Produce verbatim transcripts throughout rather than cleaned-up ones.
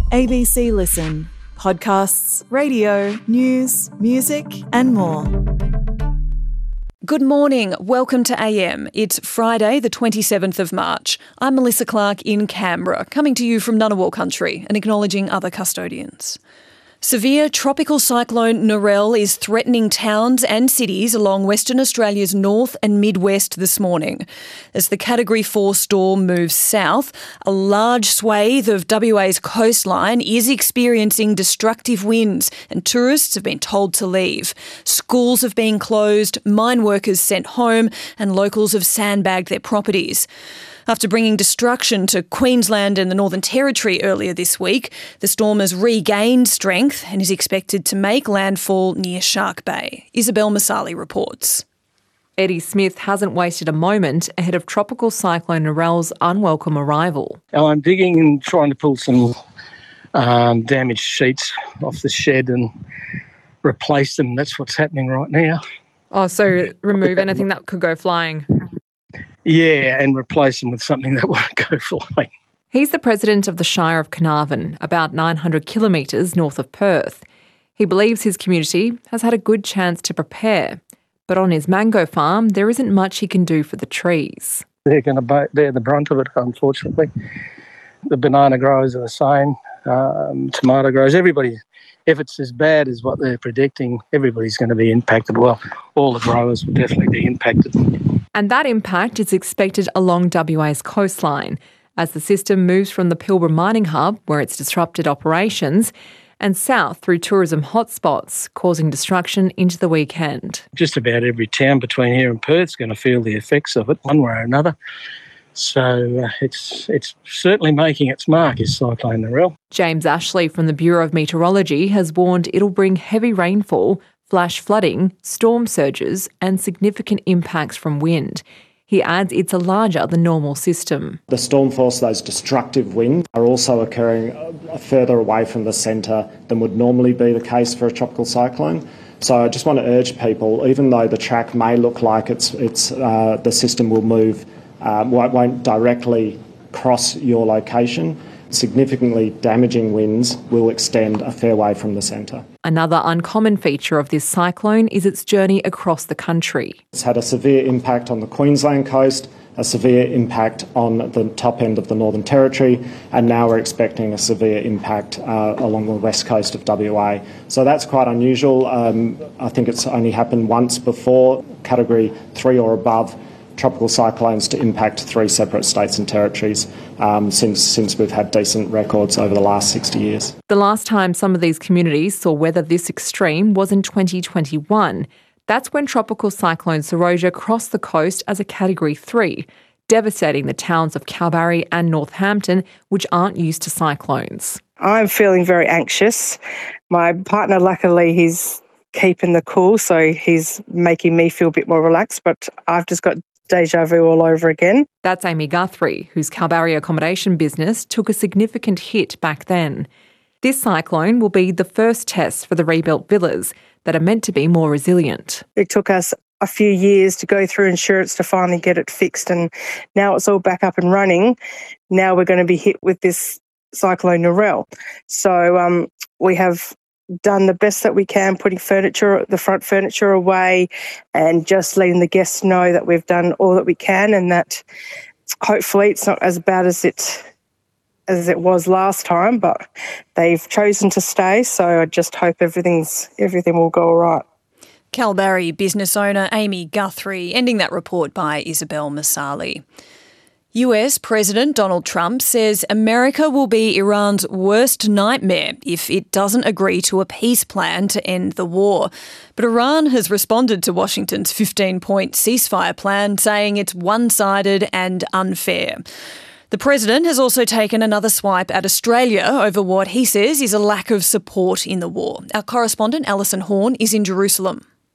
A B C Listen. Podcasts, radio, news, music and more. Good morning. Welcome to A M. It's Friday the twenty-seventh of March. I'm Melissa Clark in Canberra, coming to you from Ngunnawal country and acknowledging other custodians. Severe tropical cyclone Narelle is threatening towns and cities along Western Australia's north and midwest this morning. As the Category four storm moves south, a large swathe of W A's coastline is experiencing destructive winds and tourists have been told to leave. Schools have been closed, mine workers sent home and locals have sandbagged their properties. After bringing destruction to Queensland and the Northern Territory earlier this week, the storm has regained strength and is expected to make landfall near Shark Bay. Isabel Masali reports. Eddie Smith hasn't wasted a moment ahead of Tropical Cyclone Narelle's unwelcome arrival. I'm digging and trying to pull some um, damaged sheets off the shed and replace them. That's what's happening right now. Oh, so remove anything that could go flying? Yeah, and replace them with something that won't go flying. He's the president of the Shire of Carnarvon, about nine hundred kilometres north of Perth. He believes his community has had a good chance to prepare, but on his mango farm, there isn't much he can do for the trees. They're going to bear the brunt of it, unfortunately. The banana growers are the same, um, tomato growers, everybody. If it's as bad as what they're predicting, everybody's going to be impacted. Well, all the growers will definitely be impacted. And that impact is expected along W A's coastline as the system moves from the Pilbara mining hub, where it's disrupted operations, and south through tourism hotspots, causing destruction into the weekend. Just about every town between here and Perth is going to feel the effects of it one way or another. So uh, it's it's certainly making its mark, is Cyclone Narelle. James Ashley from the Bureau of Meteorology has warned it'll bring heavy rainfall, flash flooding, storm surges and significant impacts from wind. He adds it's a larger than normal system. The storm force, those destructive winds, are also occurring further away from the centre than would normally be the case for a tropical cyclone. So I just want to urge people, even though the track may look like it's it's uh, the system will move, um, won't directly cross your location, significantly damaging winds will extend a fair way from the centre. Another uncommon feature of this cyclone is its journey across the country. It's had a severe impact on the Queensland coast, a severe impact on the top end of the Northern Territory, and now we're expecting a severe impact uh, along the west coast of W A. So that's quite unusual. Um, I think it's only happened once before, Category three or above tropical cyclones to impact three separate states and territories um, since since we've had decent records over the last sixty years. The last time some of these communities saw weather this extreme was in twenty twenty-one. That's when Tropical Cyclone Seroja crossed the coast as a Category three, devastating the towns of Kalbarri and Northampton, which aren't used to cyclones. I'm feeling very anxious. My partner, luckily, he's keeping the cool, so he's making me feel a bit more relaxed, but I've just got deja vu all over again. That's Amy Guthrie, whose Kalbarri accommodation business took a significant hit back then. This cyclone will be the first test for the rebuilt villas that are meant to be more resilient. It took us a few years to go through insurance to finally get it fixed, and now it's all back up and running. Now we're going to be hit with this Cyclone Narelle. So um, we have done the best that we can, putting furniture, the front furniture away and just letting the guests know that we've done all that we can and that hopefully it's not as bad as it as it was last time, but they've chosen to stay, so I just hope everything's everything will go all right. Kalbarri business owner Amy Guthrie, ending that report by Isabel Masali. U S President Donald Trump says America will be Iran's worst nightmare if it doesn't agree to a peace plan to end the war. But Iran has responded to Washington's fifteen-point ceasefire plan, saying it's one-sided and unfair. The president has also taken another swipe at Australia over what he says is a lack of support in the war. Our correspondent Alison Horn is in Jerusalem.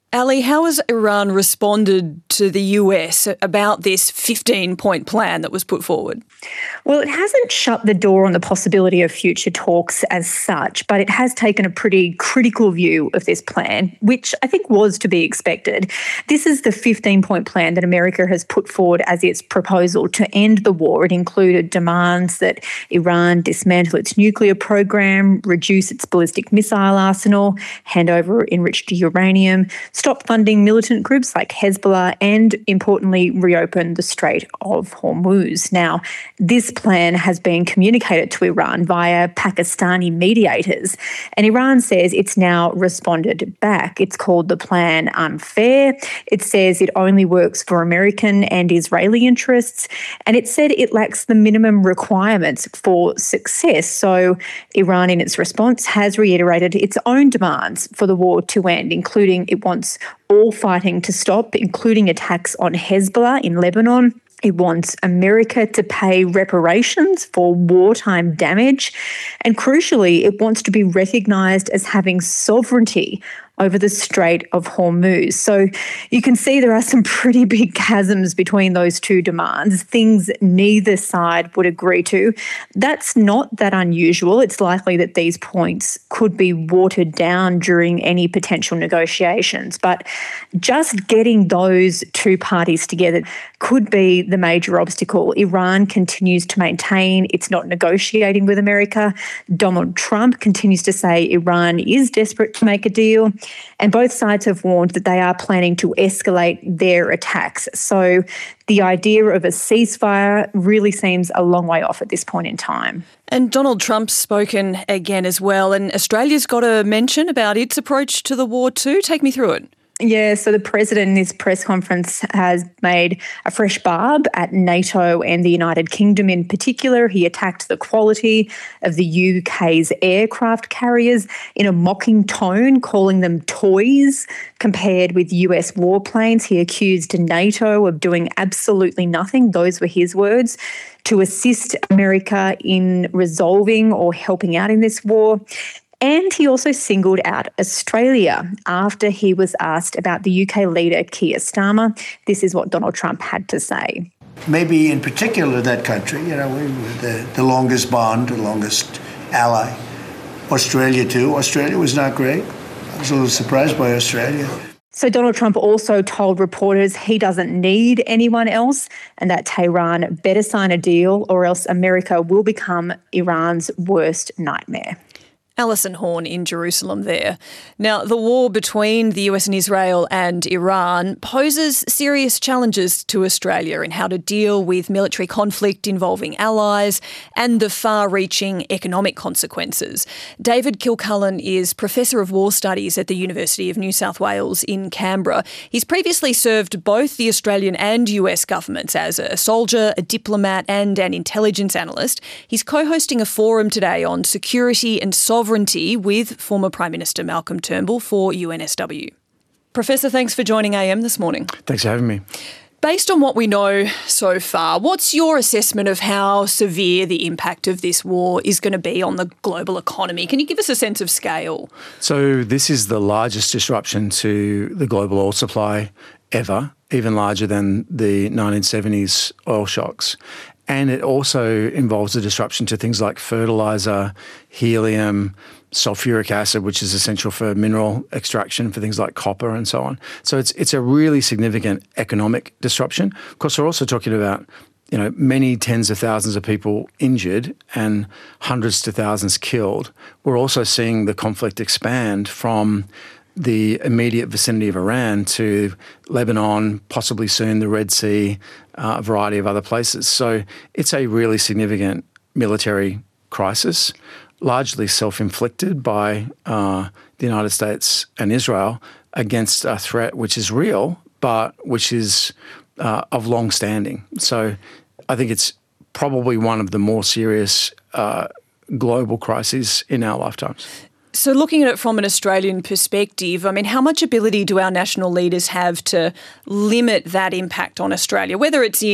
Ali, how has Iran responded to the U S about this fifteen-point plan that was put forward? Well, it hasn't shut the door on the possibility of future talks as such, but it has taken a pretty critical view of this plan, which I think was to be expected. This is the fifteen-point plan that America has put forward as its proposal to end the war. It included demands that Iran dismantle its nuclear program, reduce its ballistic missile arsenal, hand over enriched uranium, stop funding militant groups like Hezbollah, and importantly, reopen the Strait of Hormuz. Now, this plan has been communicated to Iran via Pakistani mediators, and Iran says it's now responded back. It's called the plan unfair. It says it only works for American and Israeli interests, and it said it lacks the minimum requirements for success. So Iran, in its response, has reiterated its own demands for the war to end, including it wants all fighting to stop, including attacks on Hezbollah in Lebanon. It wants America to pay reparations for wartime damage. And crucially, it wants to be recognised as having sovereignty over the Strait of Hormuz. So you can see there are some pretty big chasms between those two demands, things neither side would agree to. That's not that unusual. It's likely that these points could be watered down during any potential negotiations. But just getting those two parties together could be the major obstacle. Iran continues to maintain it's not negotiating with America. Donald Trump continues to say Iran is desperate to make a deal. And both sides have warned that they are planning to escalate their attacks. So the idea of a ceasefire really seems a long way off at this point in time. And Donald Trump's spoken again as well. And Australia's got a mention about its approach to the war too. Take me through it. Yeah, so the president in this press conference has made a fresh barb at NATO and the United Kingdom in particular. He attacked the quality of the U K's aircraft carriers in a mocking tone, calling them toys compared with U S warplanes. He accused NATO of doing absolutely nothing, those were his words, to assist America in resolving or helping out in this war. And he also singled out Australia after he was asked about the U K leader, Keir Starmer. This is what Donald Trump had to say. Maybe in particular that country, you know, we were the, the longest bond, the longest ally. Australia too. Australia was not great. I was a little surprised by Australia. So Donald Trump also told reporters he doesn't need anyone else and that Tehran better sign a deal or else America will become Iran's worst nightmare. Alison Horn in Jerusalem there. Now, the war between the U S and Israel and Iran poses serious challenges to Australia in how to deal with military conflict involving allies and the far-reaching economic consequences. David Kilcullen is Professor of War Studies at the University of New South Wales in Canberra. He's previously served both the Australian and U S governments as a soldier, a diplomat and an intelligence analyst. He's co-hosting a forum today on security and sovereignty with former Prime Minister Malcolm Turnbull for U N S W. Professor, thanks for joining A M this morning. Thanks for having me. Based on what we know so far, what's your assessment of how severe the impact of this war is going to be on the global economy? Can you give us a sense of scale? So this is the largest disruption to the global oil supply ever, even larger than the nineteen seventies oil shocks. And it also involves a disruption to things like fertiliser, helium, sulfuric acid, which is essential for mineral extraction for things like copper and so on. So it's it's a really significant economic disruption. Of course, we're also talking about, you know, many tens of thousands of people injured and hundreds to thousands killed. We're also seeing the conflict expand from the immediate vicinity of Iran to Lebanon, possibly soon the Red Sea, uh, a variety of other places. So it's a really significant military crisis, largely self-inflicted by uh, the United States and Israel against a threat which is real, but which is uh, of long standing. So I think it's probably one of the more serious uh, global crises in our lifetimes. So looking at it from an Australian perspective, I mean, how much ability do our national leaders have to limit that impact on Australia, whether it's in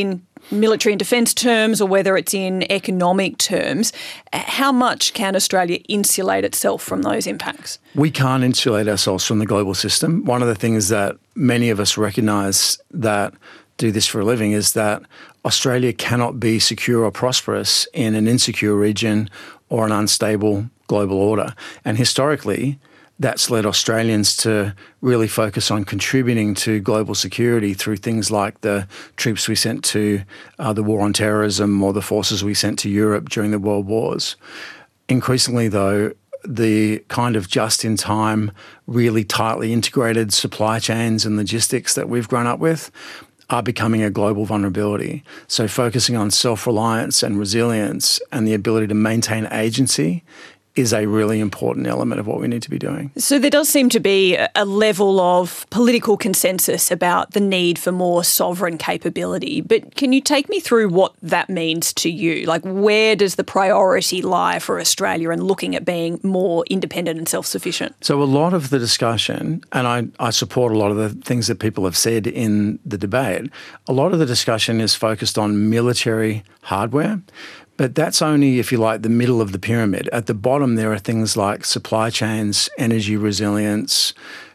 military and defence terms or whether it's in economic terms, how much can Australia insulate itself from those impacts? We can't insulate ourselves from the global system. One of the things that many of us recognise that do this for a living is that Australia cannot be secure or prosperous in an insecure region or an unstable global order. And historically, that's led Australians to really focus on contributing to global security through things like the troops we sent to uh, the war on terrorism or the forces we sent to Europe during the world wars. Increasingly, though, the kind of just-in-time, really tightly integrated supply chains and logistics that we've grown up with are becoming a global vulnerability. So focusing on self-reliance and resilience and the ability to maintain agency is a really important element of what we need to be doing. So there does seem to be a level of political consensus about the need for more sovereign capability, but can you take me through what that means to you? Like, where does the priority lie for Australia in looking at being more independent and self-sufficient? So a lot of the discussion, and I, I support a lot of the things that people have said in the debate, a lot of the discussion is focused on military hardware. But that's only, if you like, the middle of the pyramid. At the bottom, there are things like supply chains, energy resilience,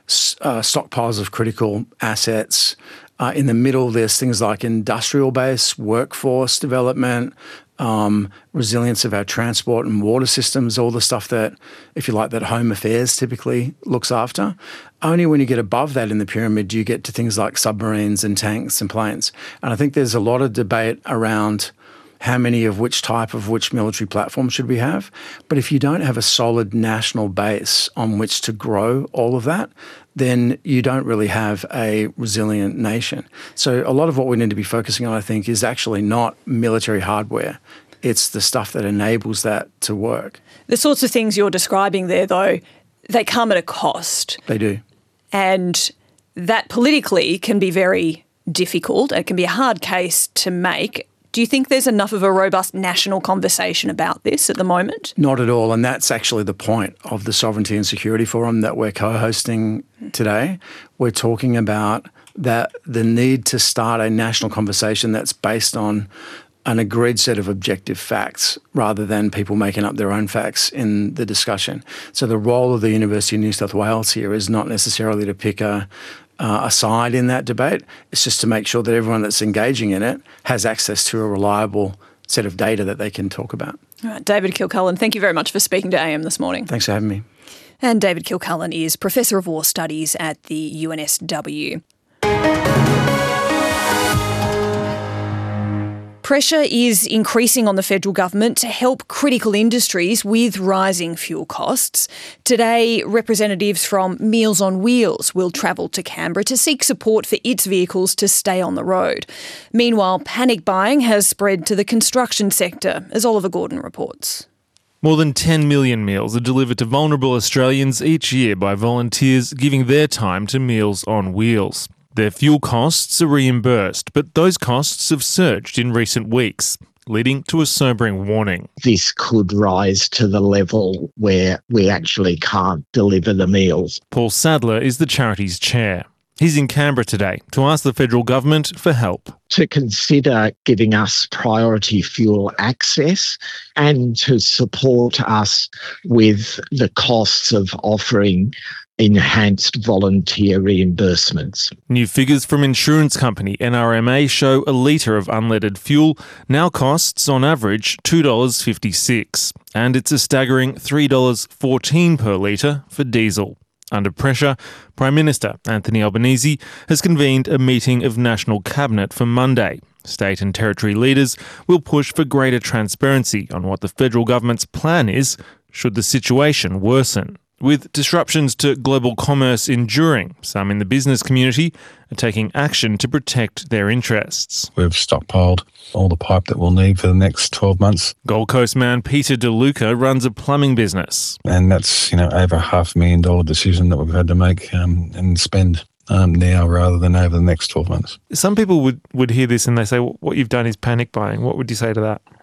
uh, stockpiles of critical assets. Uh, in the middle, there's things like industrial base, workforce development, um, resilience of our transport and water systems, all the stuff that, if you like, that Home Affairs typically looks after. Only when you get above that in the pyramid do you get to things like submarines and tanks and planes. And I think there's a lot of debate around how many of which type of which military platform should we have. But if you don't have a solid national base on which to grow all of that, then you don't really have a resilient nation. So a lot of what we need to be focusing on, I think, is actually not military hardware. It's the stuff that enables that to work. The sorts of things you're describing there, though, they come at a cost. They do. And that politically can be very difficult. It can be a hard case to make. Do you think there's enough of a robust national conversation about this at the moment? Not at all, and that's actually the point of the Sovereignty and Security Forum that we're co-hosting today. We're talking about that the need to start a national conversation that's based on an agreed set of objective facts rather than people making up their own facts in the discussion. So the role of the University of New South Wales here is not necessarily to pick a Uh, a side in that debate. It's just to make sure that everyone that's engaging in it has access to a reliable set of data that they can talk about. All right, David Kilcullen, thank you very much for speaking to A M this morning. Thanks for having me. And David Kilcullen is Professor of War Studies at the U N S W. Pressure is increasing on the federal government to help critical industries with rising fuel costs. Today, representatives from Meals on Wheels will travel to Canberra to seek support for its vehicles to stay on the road. Meanwhile, panic buying has spread to the construction sector, as Oliver Gordon reports. More than ten million meals are delivered to vulnerable Australians each year by volunteers giving their time to Meals on Wheels. Their fuel costs are reimbursed, but those costs have surged in recent weeks, leading to a sobering warning. This could rise to the level where we actually can't deliver the meals. Paul Sadler is the charity's chair. He's in Canberra today to ask the federal government for help. To consider giving us priority fuel access and to support us with the costs of offering enhanced volunteer reimbursements. New figures from insurance company N R M A show a litre of unleaded fuel now costs on average two dollars fifty-six, and it's a staggering three dollars fourteen per litre for diesel. Under pressure, Prime Minister Anthony Albanese has convened a meeting of National Cabinet for Monday. State and territory leaders will push for greater transparency on what the federal government's plan is should the situation worsen. With disruptions to global commerce enduring, some in the business community are taking action to protect their interests. We've stockpiled all the pipe that we'll need for the next twelve months. Gold Coast man Peter DeLuca runs a plumbing business. And that's, you know, over a half a million dollar decision that we've had to make um, and spend um, now rather than over the next twelve months. Some people would, would hear this and they say, well, what you've done is panic buying. What would you say to that?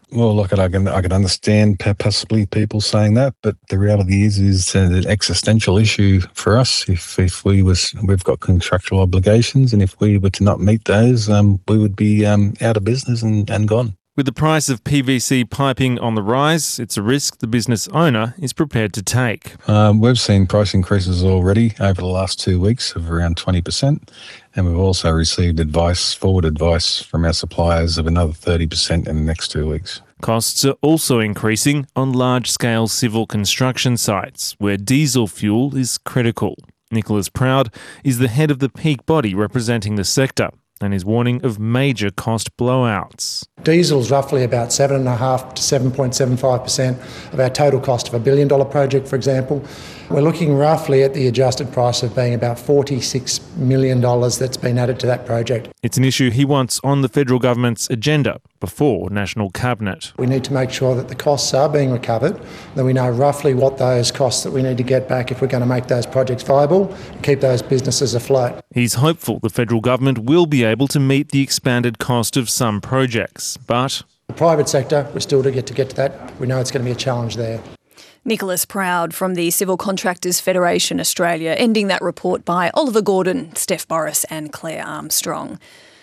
Well, look, I can I can understand possibly people saying that, but the reality is is an existential issue for us. If if we was we've got contractual obligations, and if we were to not meet those, um, we would be um, out of business and, and gone. With the price of P V C piping on the rise, it's a risk the business owner is prepared to take. Um, we've seen price increases already over the last two weeks of around twenty percent, and we've also received advice, forward advice from our suppliers of another thirty percent in the next two weeks. Costs are also increasing on large-scale civil construction sites where diesel fuel is critical. Nicholas Proud is the head of the peak body representing the sector and is warning of major cost blowouts. Diesel is roughly about seven point five to seven point seven five percent of our total cost of a billion dollar project, for example. We're looking roughly at the adjusted price of being about forty-six million dollars that's been added to that project. It's an issue he wants on the federal government's agenda before National Cabinet. We need to make sure that the costs are being recovered, that we know roughly what those costs that we need to get back if we're going to make those projects viable and keep those businesses afloat. He's hopeful the federal government will be able to meet the expanded cost of some projects, but the private sector, we're still to get to get to that. We know it's going to be a challenge there. Nicholas Proud from the Civil Contractors Federation Australia, ending that report by Oliver Gordon, Steph Boris and Claire Armstrong.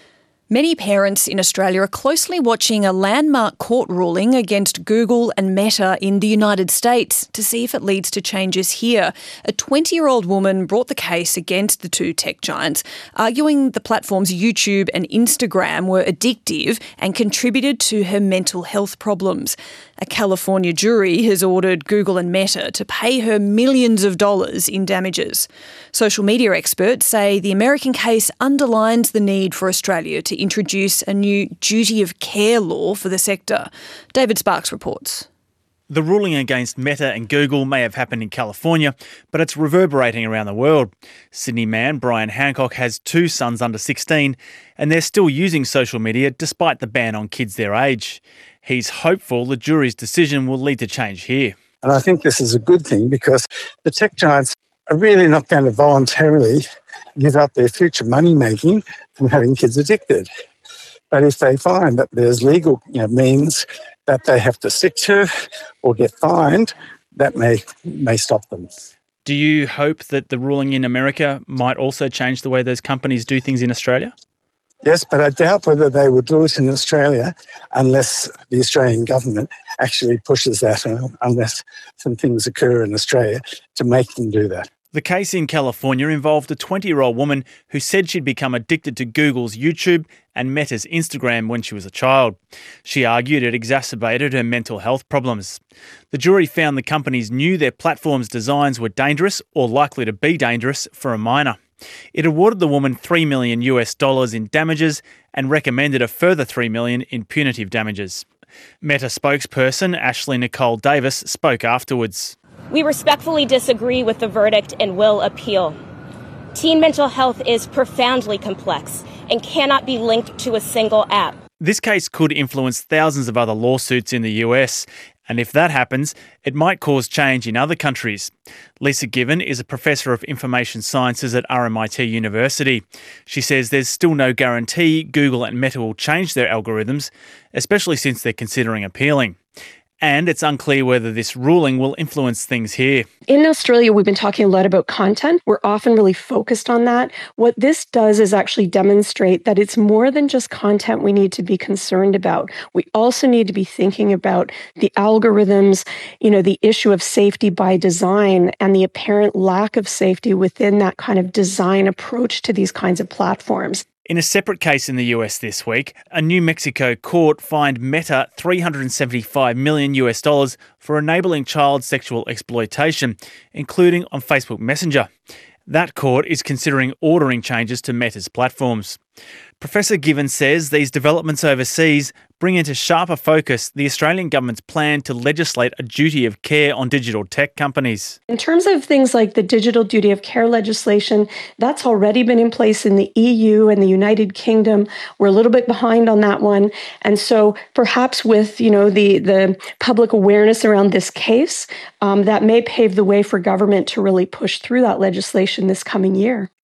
Many parents in Australia are closely watching a landmark court ruling against Google and Meta in the United States to see if it leads to changes here. A twenty-year-old woman brought the case against the two tech giants, arguing the platforms YouTube and Instagram were addictive and contributed to her mental health problems. A California jury has ordered Google and Meta to pay her millions of dollars in damages. Social media experts say the American case underlines the need for Australia to introduce a new duty of care law for the sector. David Sparks reports. The ruling against Meta and Google may have happened in California, but it's reverberating around the world. Sydney man Brian Hancock has two sons under sixteen, and they're still using social media despite the ban on kids their age. He's hopeful the jury's decision will lead to change here. And I think this is a good thing because the tech giants are really not going to voluntarily give up their future money-making from having kids addicted. But if they find that there's legal you know, means that they have to stick to or get fined, that may may stop them. Do you hope that the ruling in America might also change the way those companies do things in Australia? Yes, but I doubt whether they will do it in Australia unless the Australian government actually pushes that, unless some things occur in Australia to make them do that. The case in California involved a twenty-year-old woman who said she'd become addicted to Google's YouTube and Meta's Instagram when she was a child. She argued it exacerbated her mental health problems. The jury found the companies knew their platform's designs were dangerous or likely to be dangerous for a minor. It awarded the woman three million US dollars in damages and recommended a further three million in punitive damages. Meta spokesperson Ashley Nicole Davis spoke afterwards. We respectfully disagree with the verdict and will appeal. Teen mental health is profoundly complex and cannot be linked to a single app. This case could influence thousands of other lawsuits in the U S, and if that happens, it might cause change in other countries. Lisa Given is a professor of information sciences at R M I T University. She says there's still no guarantee Google and Meta will change their algorithms, especially since they're considering appealing. And it's unclear whether this ruling will influence things here. In Australia, we've been talking a lot about content. We're often really focused on that. What this does is actually demonstrate that it's more than just content we need to be concerned about. We also need to be thinking about the algorithms, you know, the issue of safety by design and the apparent lack of safety within that kind of design approach to these kinds of platforms. In a separate case in the U S this week, a New Mexico court fined Meta three hundred seventy-five million US dollars for enabling child sexual exploitation, including on Facebook Messenger. That court is considering ordering changes to Meta's platforms. Professor Given says these developments overseas bring into sharper focus the Australian government's plan to legislate a duty of care on digital tech companies. In terms of things like the digital duty of care legislation, that's already been in place in the E U and the United Kingdom. We're a little bit behind on that one. And so perhaps with, you know, the, the public awareness around this case, um, that may pave the way for government to really push through that legislation this coming year.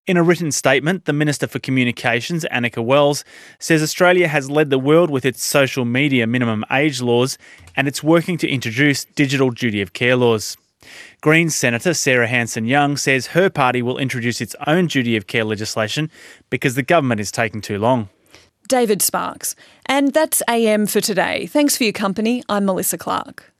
In a written statement, the Minister for Communications, Annika Wells, says Australia has led the world with its social media minimum age laws and it's working to introduce digital duty of care laws. Greens Senator Sarah Hanson-Young says her party will introduce its own duty of care legislation because the government is taking too long. David Sparks. And that's A M for today. Thanks for your company. I'm Melissa Clark.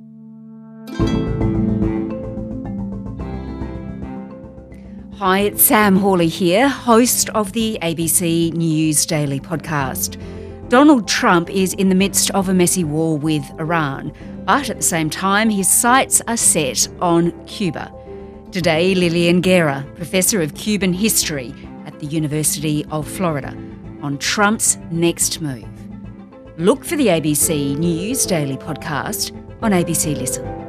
Hi, it's Sam Hawley here, host of the A B C News Daily podcast. Donald Trump is in the midst of a messy war with Iran, but at the same time his sights are set on Cuba. Today, Lillian Guerra, Professor of Cuban History at the University of Florida, on Trump's next move. Look for the A B C News Daily podcast on A B C Listen.